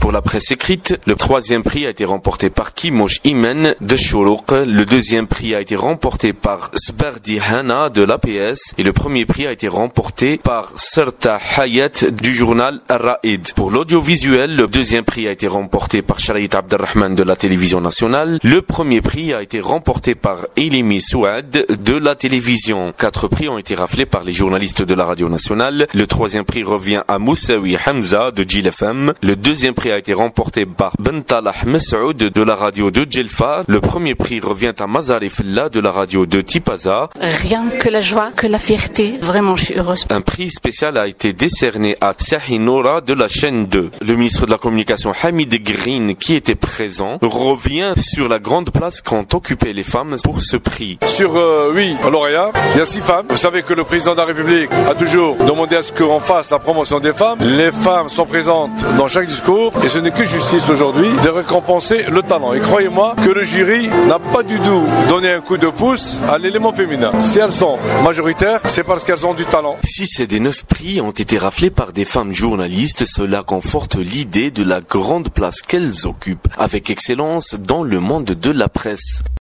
Pour la presse écrite, le troisième prix a été remporté par Kimosh Imen de Shourouk. Le deuxième prix a été remporté par Sbardi Hana de l'APS. Et le premier prix a été remporté par Serta Hayat du journal Ar-Ra'id. Pour l'audiovisuel, le deuxième prix a été remporté par Sharait Abdelrahman de la télévision nationale. Le premier prix a été remporté par Ilimi Souad de la télévision. 4 prix ont été raflés par les journalistes de la radio nationale. Le troisième prix revient à Moussaoui Hamza de Jil FM. Le deuxième prix a été remporté par Bentalah Messoud de la radio de Djelfa. Le premier prix revient à Mazari Fella de la radio de Tipaza. Rien que la joie, que la fierté. Vraiment, je suis heureuse. Un prix spécial a été décerné à Tsahi Noura de la chaîne 2. Le ministre de la Communication Hamid Green, qui était présent, revient sur la grande place qu'ont occupé les femmes pour ce prix. Sur 8 lauréats, il y a 6 femmes. Vous savez que le président de la République a toujours demandé à ce qu'on fasse la promotion des femmes. Les femmes sont présentes dans chaque discours et ce n'est que justice aujourd'hui de récompenser le talent. Et croyez-moi que le jury n'a pas du tout donné un coup de pouce à l'élément féminin. Si elles sont majoritaires, c'est parce qu'elles ont du talent. 6 des 9 prix ont été raflés par des femmes journalistes. Cela conforte l'idée de la grande place qu'elles occupent avec excellence dans le monde de la presse.